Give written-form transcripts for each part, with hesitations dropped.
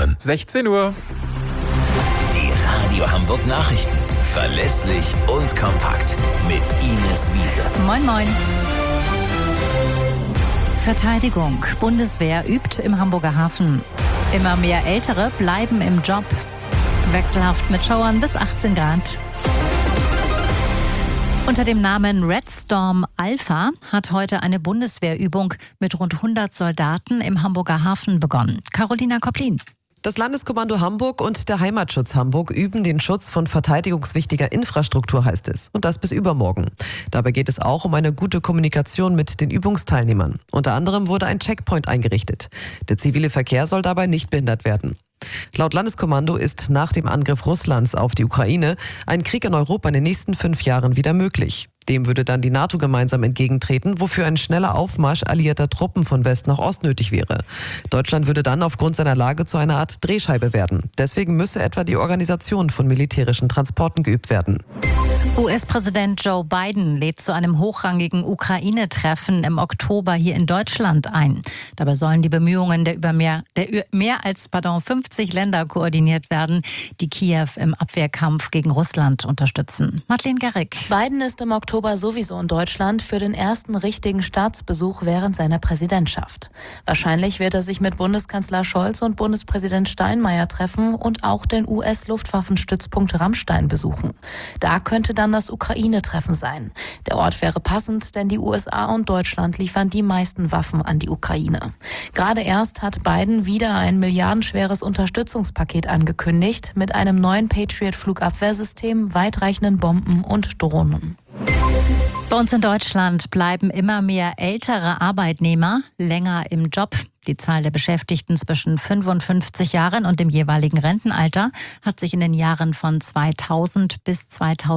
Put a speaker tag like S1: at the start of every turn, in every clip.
S1: Themen.
S2: 16 Uhr.
S3: Die Radio Hamburg Nachrichten. Verlässlich und kompakt. Mit Ines Wiese.
S4: Moin, moin. Verteidigung. Bundeswehr übt im Hamburger Hafen. Immer mehr Ältere bleiben im Job. Wechselhaft mit Schauern bis 18 Grad. Unter dem Namen Red Storm Alpha hat heute eine Bundeswehrübung mit rund 100 Soldaten im Hamburger Hafen begonnen. Carolina Kopplin.
S5: Das Landeskommando Hamburg und der Heimatschutz Hamburg üben den Schutz von verteidigungswichtiger Infrastruktur, heißt es. Und das bis übermorgen. Dabei geht es auch um eine gute Kommunikation mit den Übungsteilnehmern. Unter anderem wurde ein Checkpoint eingerichtet. Der zivile Verkehr soll dabei nicht behindert werden. Laut Landeskommando ist nach dem Angriff Russlands auf die Ukraine ein Krieg in Europa in den nächsten 5 Jahren wieder möglich. Dem würde dann die NATO gemeinsam entgegentreten, wofür ein schneller Aufmarsch alliierter Truppen von West nach Ost nötig wäre. Deutschland würde dann aufgrund seiner Lage zu einer Art Drehscheibe werden. Deswegen müsse etwa die Organisation von militärischen Transporten geübt werden.
S4: US-Präsident Joe Biden lädt zu einem hochrangigen Ukraine-Treffen im Oktober hier in Deutschland ein. Dabei sollen die Bemühungen der mehr als 50 Länder koordiniert werden, die Kiew im Abwehrkampf gegen Russland unterstützen. Madeleine Garrick.
S6: Biden ist im Oktober sowieso in Deutschland für den ersten richtigen Staatsbesuch während seiner Präsidentschaft. Wahrscheinlich wird er sich mit Bundeskanzler Scholz und Bundespräsident Steinmeier treffen und auch den US-Luftwaffenstützpunkt Ramstein besuchen. Da könnte dann das Ukraine-Treffen sein. Der Ort wäre passend, denn die USA und Deutschland liefern die meisten Waffen an die Ukraine. Gerade erst hat Biden wieder ein milliardenschweres Unterstützungspaket angekündigt mit einem neuen Patriot-Flugabwehrsystem, weitreichenden Bomben und Drohnen.
S4: Bei uns in Deutschland bleiben immer mehr ältere Arbeitnehmer länger im Job. Die Zahl der Beschäftigten zwischen 55 Jahren und dem jeweiligen Rentenalter hat sich in den Jahren von 2000 bis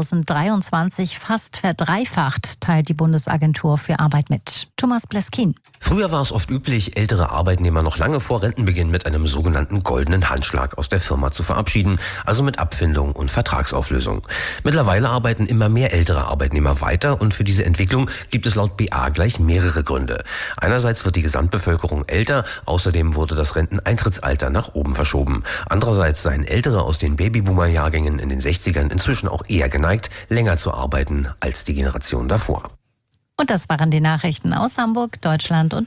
S4: 2023 fast verdreifacht, teilt die Bundesagentur für Arbeit mit. Thomas Bleskin.
S7: Früher war es oft üblich, ältere Arbeitnehmer noch lange vor Rentenbeginn mit einem sogenannten goldenen Handschlag aus der Firma zu verabschieden, also mit Abfindung und Vertragsauflösung. Mittlerweile arbeiten immer mehr ältere Arbeitnehmer weiter und für diese Entwicklung gibt es laut BA gleich mehrere Gründe. Einerseits wird die Gesamtbevölkerung älter, außerdem wurde das Renteneintrittsalter nach oben verschoben. Andererseits seien Ältere aus den Babyboomer-Jahrgängen in den 60ern inzwischen auch eher geneigt, länger zu arbeiten als die Generation davor.
S4: Und das waren die Nachrichten aus Hamburg, Deutschland und